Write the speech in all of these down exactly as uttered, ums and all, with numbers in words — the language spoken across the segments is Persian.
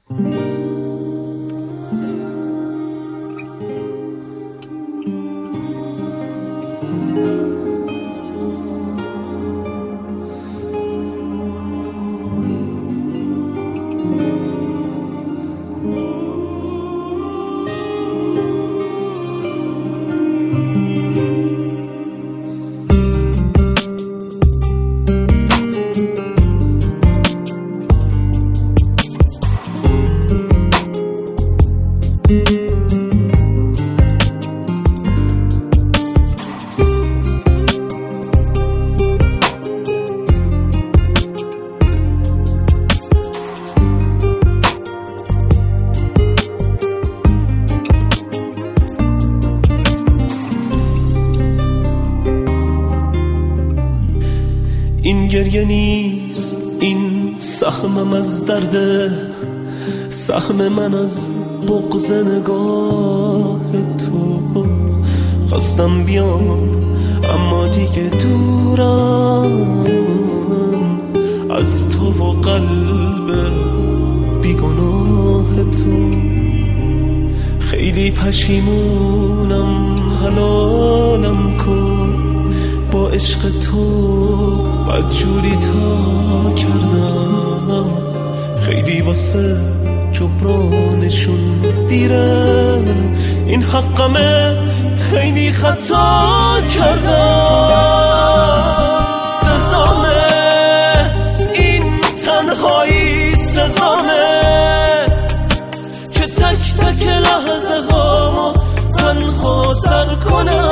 این گریه نیست، این سهمم از درده، سهم من از بغض نگاه تو. خواستم بیام اما دیگه دورم از تو و قلب بیگناه تو. خیلی پشیمونم، حلالم کن، با عشق تو بدجوری تا کردم. خیلی واسه جبرانشون دیره، این حقمه، خیلی خطا کردم. سزامه این تنهایی، سزامه که تک تک لحظه ها تنها سر کنم.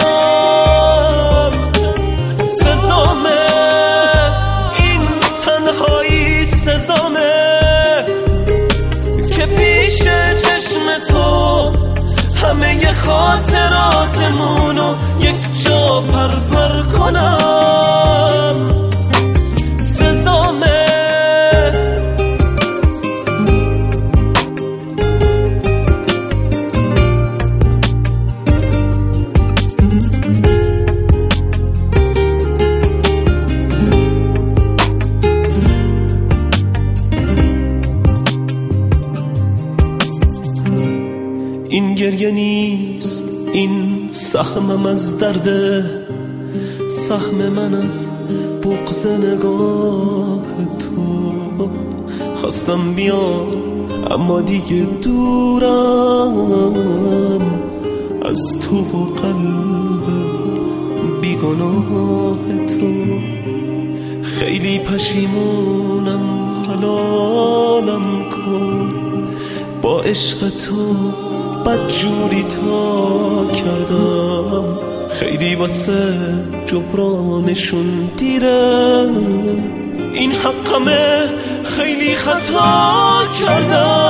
همه خاطراتمونو یک جا پرپر کنم. سزامه این گریه نیست، این سهمم از درده، سهم من از بغض نگاه تو. خواستم بیام اما دیگه دورم از تو و قلب بیگناه تو. خیلی پشیمونم، حلالم کن، با عشق تو بدجوری تا کردم. خیلی واسه جبرانشون دیره، این حقمه، خیلی خطا کردم.